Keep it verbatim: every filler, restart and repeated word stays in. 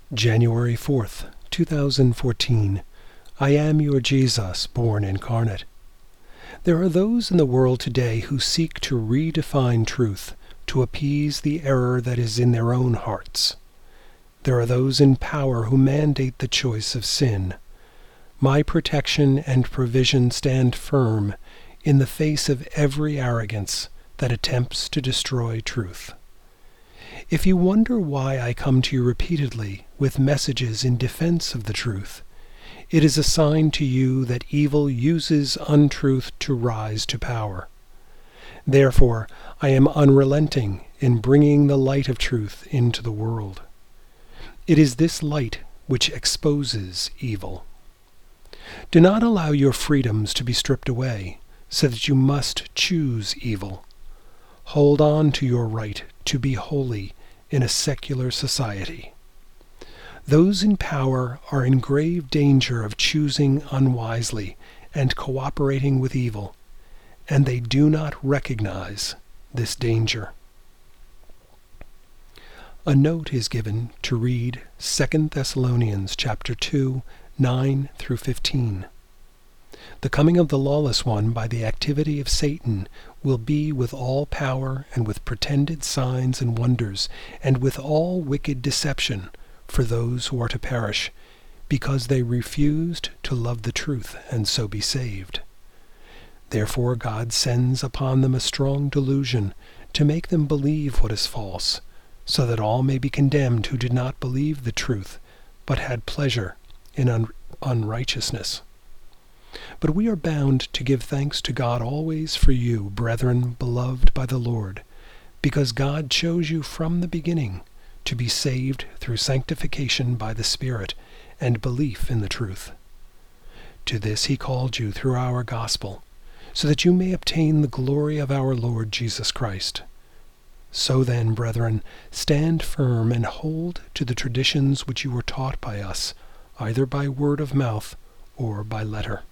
January fourth, two thousand fourteen. I am your Jesus, born incarnate. There are those in the world today who seek to redefine truth, to appease the error that is in their own hearts. There are those in power who mandate the choice of sin. My protection and provision stand firm in the face of every arrogance that attempts to destroy truth. If you wonder why I come to you repeatedly with messages in defense of the truth, it is a sign to you that evil uses untruth to rise to power. Therefore, I am unrelenting in bringing the light of truth into the world. It is this light which exposes evil. Do not allow your freedoms to be stripped away, so that you must choose evil. Hold on to your right to be holy in a secular society. Those in power are in grave danger of choosing unwisely and cooperating with evil, and they do not recognize this danger. A note is given to read Second Thessalonians chapter two, nine through fifteen. The coming of the lawless one by the activity of Satan will be with all power and with pretended signs and wonders and with all wicked deception for those who are to perish, because they refused to love the truth and so be saved. Therefore God sends upon them a strong delusion to make them believe what is false, so that all may be condemned who did not believe the truth, but had pleasure in un- unrighteousness. But we are bound to give thanks to God always for you, brethren, beloved by the Lord, because God chose you from the beginning to be saved through sanctification by the Spirit and belief in the truth. To this he called you through our gospel, so that you may obtain the glory of our Lord Jesus Christ. So then, brethren, stand firm and hold to the traditions which you were taught by us, either by word of mouth or by letter.